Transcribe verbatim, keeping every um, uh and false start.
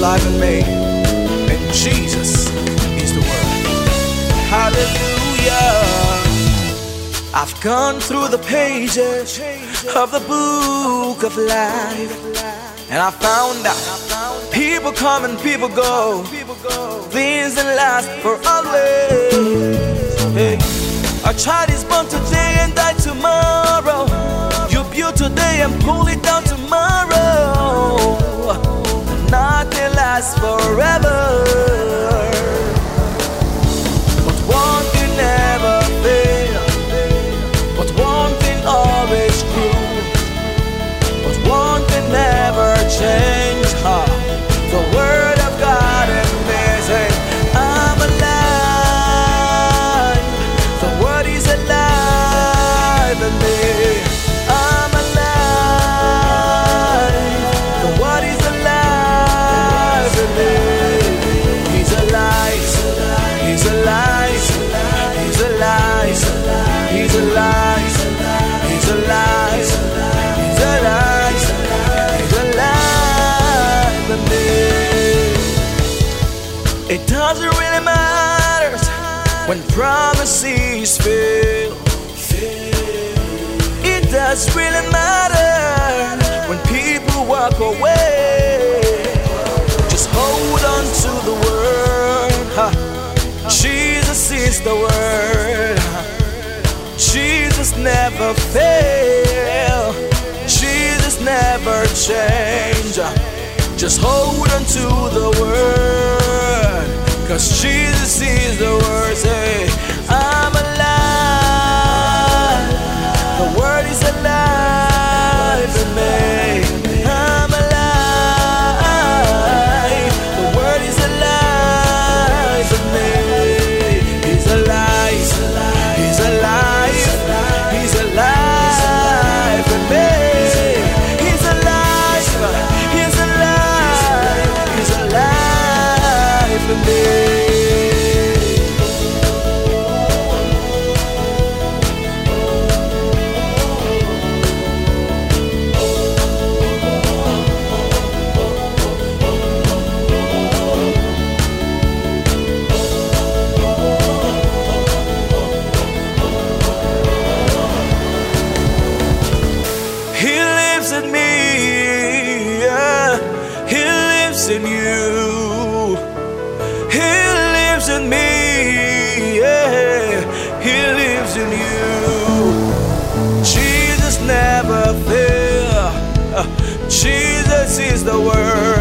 alive in me, and Jesus is the Word. Hallelujah. I've gone through the pages of the book of life, and I found out people come and people go, things that last for always. Hey, our child is born today and die tomorrow. You build today and pull it down tomorrow. Nothing lasts forever, but one thing never fails, but one thing always true, but one thing never change. Huh? The Word of God and me say, I'm alive. The Word is alive in me. I'm alive. The Word is alive in me. He's alive. He's alive. He's alive. He's alive. He's alive. He's alive. He's alive in me. It doesn't really matter when promises fail. It does really matter when people walk away. Just hold on to the Word. Huh? Jesus is the Word. Jesus never fail. Jesus never change. Just hold on to the Word, 'cause Jesus is the Word. Say, I'm alive. The Word is alive in me. I'm alive. The Word is alive in me. He's alive. He's alive. He's alive in me. He's alive. He's alive. He's alive in me. He lives in me, yeah. He lives in you. He lives in me, yeah. He lives in you. Jesus never fails. Uh, Jesus is the Word.